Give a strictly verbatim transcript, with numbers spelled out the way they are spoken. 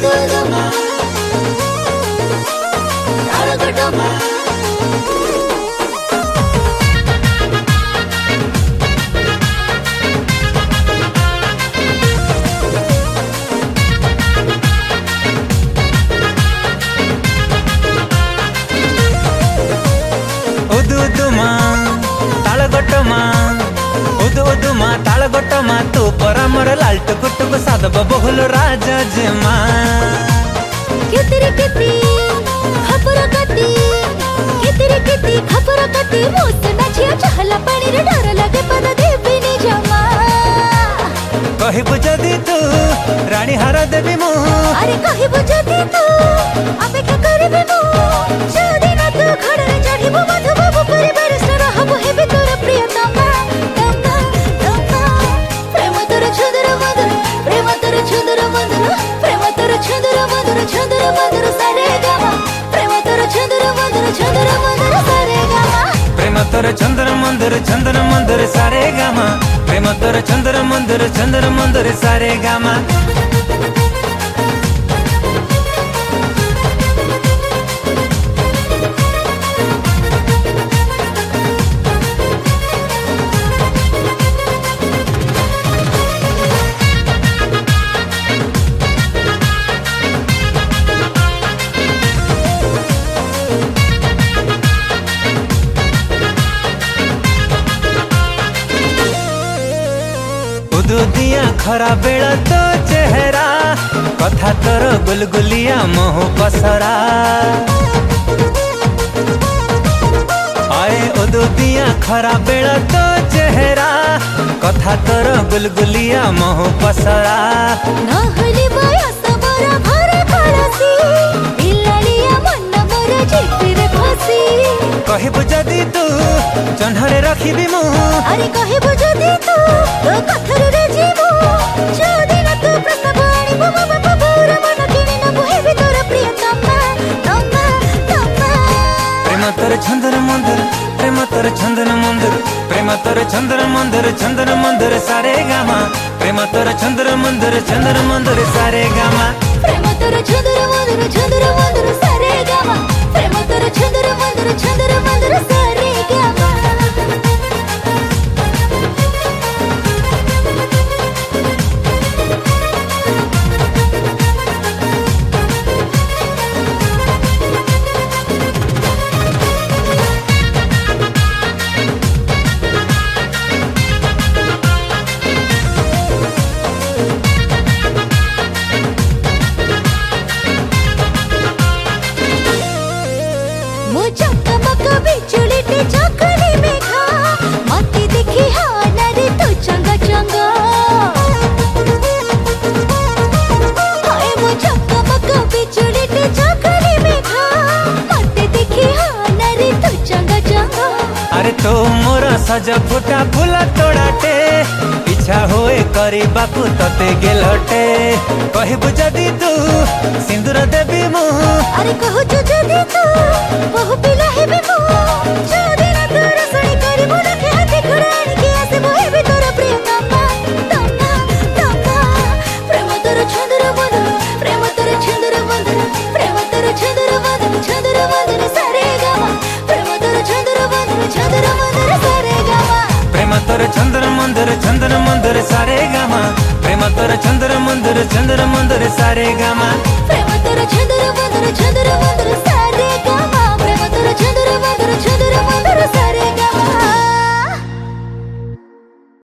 ఉదుదుమా తాళగొట్టమా ఉదుదుమా తాళగొట్టమా उदु उदु मा तालगोट मा तू परमर लाल्ट कुटुक साधब बहुल राजा जेमा कितिरी किति खबर कति कितिरी किति खबर कति मोस नाचिया चहला पानी रे डर लगे पद देवी नि जमा कहिबु जदी तू रानी हार देबी मु अरे कहिबु जदी तू अपेक्षा करबी मु जदी ना तू खड़े चढ़िबु मधु बाबू परिवार से रहबु हेबी तोर प्रियतमा चंद्र मंदिर प्रेम तोर चंद्र मंदिर चंद्र मंदिर सारे गामा प्रेम तोर चंद्र मंदिर चंद्र मंदिर सारे गामा प्रेम तोर चंद्र मंदिर चंद्र मंदिर सारे गामा प्रेम तोर चंद्र मंदिर चंद्र मंदिर सारे गामा दिया खरा बेला तो चेहरा कथा तोर गुलगुलिया मोह पसरा आए उदू दिया खरा बेला तो चेहरा कथा तोर गुलगुलिया मोह पसरा न होली बयस मोरा भरे खलासी बिलालिया मन मोर जितिरे फसी कहिबु जदी तू चन्हरे रखिबी मु अरे कहिबु जदी तू तो कथर रे जीवो जदी न तू प्रस्ताव आनिबु बाबा बाबूर मन किनी न बुहेबी तोर प्रियतमा तमा तमा प्रेम तोर चंद्र मंदिर प्रेम तोर चंद्र मंदिर प्रेम तोर चंद्र मंदिर चंद्र मंदिर सारे गामा प्रेम तोर चंद्र मंदिर चंद्र मंदिर सारे गामा प्रेम तोर चंद्र मंदिर चंद्र मंदिर सारे गामा प्रेम तोर चंद्र मंदिर चंद्र मंदिर सारे गामा अरे तो मोर सज फुटा फूल तोड़ाटे इच्छा होए करिबाकू तते गेलटे कहिबु जदी तू सिंदूर देबी मु अरे कहू जदी तू बहु पिला हेबी मु जदी ना तोर सणी करिबु लखे हाथी घोड़ाणी के आसेबु हेबी तोर प्रियतमा तमा तमा प्रेम तोर चंद्र मंदिर प्रेम तोर चंद्र मंदिर प्रेम तोर चंद्र मंदिर चंद्र मंदिर सारे गामा प्रेम तोर चंद्र मंदिर चंद्र मंदिर सारे गामा प्रेम तोर चंद्र मंदिर चंद्र मंदिर सारे गामा प्रेम तोर चंद्र मंदिर चंद्र मंदिर सारे गामा।